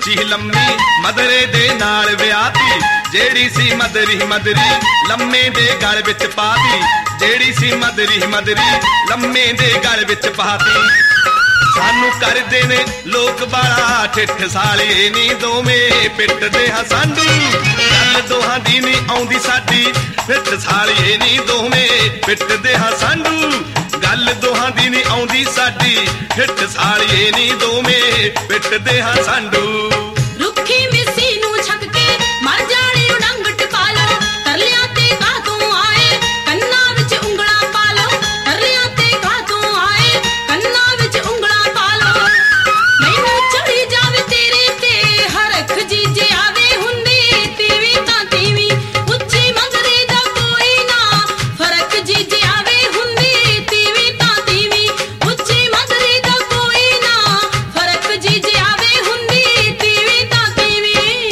ਉੱਚੀ ਲੰਮੀ ਮਦਰੇ ਦੇ ਨਾਲ ਵਿਆਹਤੀ, ਜਿਹੜੀ ਸੀ ਮਦਰੀ ਮਦਰੀ ਲੰਮੇ ਦੇ ਗਲ ਵਿੱਚ ਪਾਤੀ, ਜਿਹੜੀ ਸੀ ਮਦਰੀ ਮਦਰੀ ਲੰਮੇ ਦੇ ਗਲ ਵਿੱਚ ਪਾਤੀ। ਸਾਨੂੰ ਕਰਦੇ ਨੇ ਲੋਕ ਬਾਲਾ ਠਿੱਠ ਸਾਲੇ ਨੀ ਦੋਵੇਂ ਪਿੱਟਦੇ ਹਾਂ ਸਾਂਢੂ, ਗੱਲ ਦੋਹਾਂ ਦੀ ਨੀ ਆਉਂਦੀ ਸਾਡੀ ਠਿੱਠ ਸਾਲੇ ਨੀ ਦੋਵੇਂ ਪਿੱਟਦੇ ਹਾਂ ਸਾਂਢੂ, ਗੱਲ ਦੋਹਾਂ ਦੀ ਨੀ ਆਉਂਦੀ ਸਾਡੀ ਠਿੱਠ ਸਾਲੇ ਨੀ ਦੋਵੇਂ ਪਿੱਟਦੇ ਹਾਂ ਸਾਂਢੂ। ਰੁੱਖੀ ਮਿੱਸੀ ਨੂੰ ਛੱਕ ਕੇ ਮਰ ਜਾਣੇ ਉਡੰਗ ਟਪਾ ਲੋ, ਤਰਲਿਆਂ ਤੇ ਕਾਹਤੋਂ ਆਏ ਕੰਨਾਂ ਵਿੱਚ ਉਂਗਲਾਂ ਪਾ ਲੋ, ਤਰਲਿਆਂ ਤੇ ਕਾਹਤੋਂ ਆਏ ਕੰਨਾਂ ਵਿੱਚ ਉਂਗਲਾਂ ਪਾ ਲੋ। ਮੈਨੂੰ ਚੜੀ ਜਾਵੇ ਤੇਰੇ ਤੇ ਹਰਖ ਜੀਜੇ ਆਵੇ ਹੁੰਦੀ ਤੀਵੀਂ ਤਾਂ ਤੀਵੀਂ, ਉੱਚੀ ਮੰਗਰੇ ਦਾ ਕੋਈ ਨਾ ਫਰਕ ਜੀਜੇ ਆਵੇ ਹੁੰਦੀ ਤੀਵੀਂ ਤਾਂ ਤੀਵੀਂ, ਉੱਚੀ ਮੰਗਰੇ ਦਾ ਕੋਈ ਨਾ ਫਰਕ ਜੀਜੇ ਆਵੇ ਹੁੰਦੀ ਤੀਵੀਂ ਤਾਂ ਤੀਵੀਂ।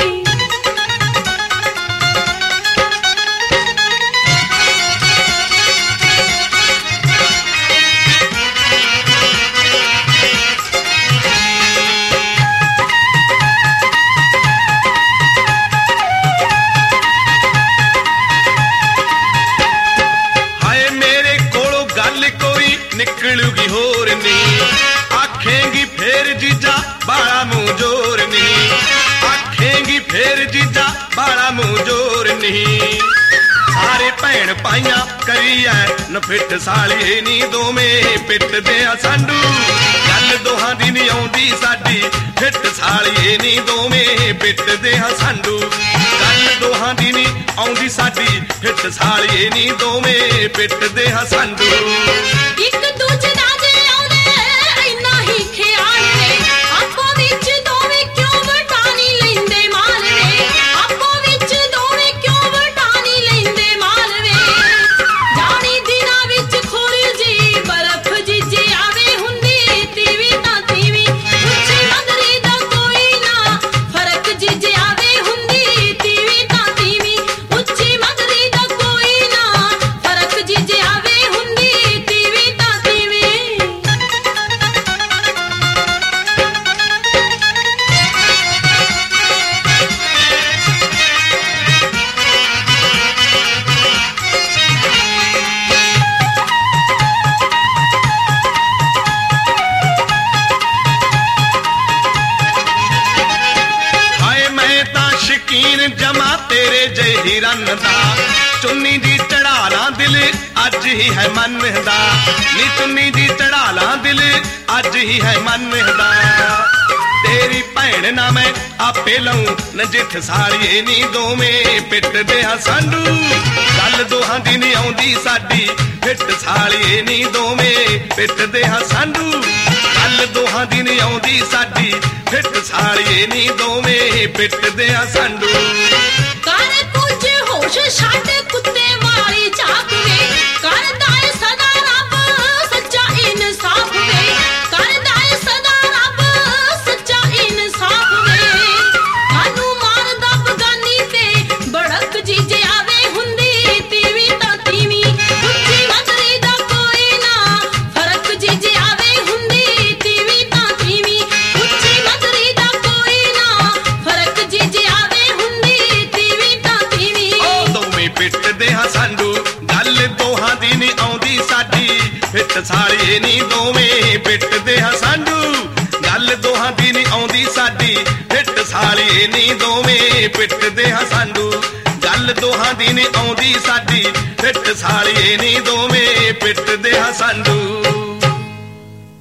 ਹਾਏ ਮੇਰੇ ਕੋਲੋਂ ਗੱਲ ਕੋਈ ਨਿਕਲੂਗੀ ਹੋਰ ਨੀ, ਆਖੇਂਗੀ ਫੇਰ ਜੀਜਾ ਬਾਲਾ ਮੂੰਹ ਜੋਰ ਨੀ, ਆਖੇਂਗੀ ਫੇਰ ਜੀਜਾ ਬਾਲਾ ਮੂੰਹ ਜੋਰ ਨੀ। ਸਾਰੇ ਭੈਣ ਭਾਈਆਂ ਕਰੀ ਐ ਨਫਿੱਟ ਸਾਲੀਏ ਨੀ ਦੋਵੇਂ ਪਿੱਟਦੇ ਆ ਸਾਂਢੂ, ਗੱਲ ਦੋਹਾਂ ਦੀ ਨੀ ਆਉਂਦੀ ਸਾਡੀ ਫਿੱਟ ਸਾਲੀਏ ਨੀ ਦੋਵੇਂ ਪਿੱਟਦੇ ਆ ਸਾਂਢੂ, ਗੱਲ ਦੋਹਾਂ ਦੀ ਨੀ ਆਉਂਦੀ ਸਾਡੀ ਫਿੱਟ ਸਾਲੀਏ ਨੀ ਦੋਵੇਂ ਪਿੱਟਦੇ ਆ ਸਾਂਢੂ। ਇੱਕ ਦੂਜੇ ਦਾ ਜੇ ਆਉਂਦੇ ਇੰਨਾ ਹੀ ਖਿਆਲ ਨੇ, ਆਪੋ ਵਿੱਚ ਦੋਵੇਂ ਕਿਉਂ ਵਟਾਣੀ ਲੈਂਦੇ ਮਾਲ ਵੇ, ਆਪੋ ਵਿੱਚ ਦੋਵੇਂ ਕਿਉਂ ਵਟਾਣੀ ਲੈਂਦੇ ਮਾਲ ਵੇ। ਜਾਣੀ ਦਿਨਾਂ ਵਿੱਚ ਖੋਰੀ ਜੀ ਬਰਫ਼ ਜੀਜੇ ਆਵੇ ਹੁੰਦੀ ਤੀਵੀਂ ਤਾਂ ਤੀਵੀਂ, ਉੱਚੀ ਮੰਗਰੀ ਦਾ ਕੋਈ ਨਾ ਫਰਕ ਜੀਜੇ ਆਵੇ ਹੁੰਦੀ ਤੀਵੀਂ ਤਾਂ ਤੀਵੀਂ, ਉੱਚੀ ਮੰਗਰੀ ਦਾ ਕੋਈ ਨਾ ਫਰਕ ਜੀਜੇ ਆਵੇ ਹੁੰਦੀ ਤੀਵੀਂ ਤਾਂ ਤੀਵੀਂ। ਹਾਏ ਮੈਂ ਤਾਂ ਸ਼ਕੀਨ ਜਮਾ ਤੇਰੇ ਜਿਹੀ ਰੰਨ ਦਾ, ਚੁੰਨੀ ਦੀ ਚੜਾ ਲਾਂ ਦਿਲ ਅੱਜ ਹੀ ਹੈ ਮੰਨਦਾ, ਨੀ ਚੁੰਨੀ ਦੀ ਚੜਾ ਲਾਂ ਦਿਲ ਅੱਜ ਹੀ ਹੈ ਮੰਨਦਾ। ਤੇਰੀ ਭੈਣ ਨਾ ਮੈਂ ਆਪੇ ਲਊਂ ਨਜਿੱਠ ਸਾਲੀਏ ਨੀ ਦੋਵੇਂ ਪਿੱਟਦੇ ਆ ਸਾਂਢੂ, ਗੱਲ ਦੋਹਾਂ ਦੀ ਨੀ ਆਉਂਦੀ ਸਾਡੀ ਫਿੱਟ ਸਾਲੀਏ ਨੀ ਦੋਵੇਂ ਪਿੱਟਦੇ ਆ ਸਾਂਢੂ, ਗੱਲ ਦੋਹਾਂ ਦੀ ਨੀ ਆਉਂਦੀ ਸਾਡੀ ਫਿੱਟ ਸਾਲੀਏ ਨੀ ਦੋਵੇਂ ਪਿੱਟਦੇ ਆ ਸਾਂਢੂ। ਕਰ ਕੁਝ ਹੋਸ਼ ਛੱਡ ਕੁੱਤੇ ਵਾਲੀ ਝਾਕ ਵੇ, ਕਰਦਾ ਏ ਸਦਾ ਰੱਬ ਸੱਚਾ ਇਨਸਾਫ ਵੇ, ਕਰਦਾ ਏ ਸਦਾ ਰੱਬ ਸੱਚਾ ਇਨਸਾਫ ਵੇ। ਸਾਨੂੰ ਮਾਰਦਾ ਬਗਾਨੀ ਤੇ ਬੜਕ ਜੀਜੇ ਆਵੇ ਹੁੰਦੀ ਤੀਵੀਂ ਤਾਂ ਤੀਵੀਂ, ਉੱਚੀ ਮੰਗਰੀ ਦਾ ਕੋਈ ਨਾ ਫਰਕ ਜੀਜੇ ਆਵੇ ਹੁੰਦੀ ਤੀਵੀਂ ਤਾਂ ਤੀਵੀਂ, ਉੱਚੀ ਮੰਗਰੀ ਦਾ ਕੋਈ ਨਾ ਫਰਕ ਜੀਜੇ ਆਵੇ ਹੁੰਦੀ ਤੀਵੀਂ ਤਾਂ ਤੀਵੀਂ। ਉਹ ਦੋਵੇਂ ਪਿੱਟਦੇ ਆ ਸਾਂਢੂ, ਗੱਲ ਦੋਹਾਂ ਦੀ ਨੀ ਆਉਂਦੀ ਸਾਡੀ ਫਿੱਟ ਸਾਲੀਏ ਨੀ ਦੋਵੇਂ ਪਿੱਟਦੇ ਆ ਸਾਂਢੂ, ਗੱਲ ਦੋਹਾਂ ਦੀ ਨੀ ਆਉਂਦੀ ਸਾਡੀ ਫਿੱਟ ਸਾਲੀਏ ਨੀ ਦੋਵੇਂ ਪਿੱਟਦੇ ਆ ਸਾਂਢੂ, ਗੱਲ ਦੋਹਾਂ ਦੀ ਨੀ ਆਉਂਦੀ ਸਾਡੀ ਫਿੱਟ ਸਾਲੀਏ ਨੀ ਦੋਵੇਂ ਪਿੱਟਦੇ ਆ ਸਾਂਢੂ।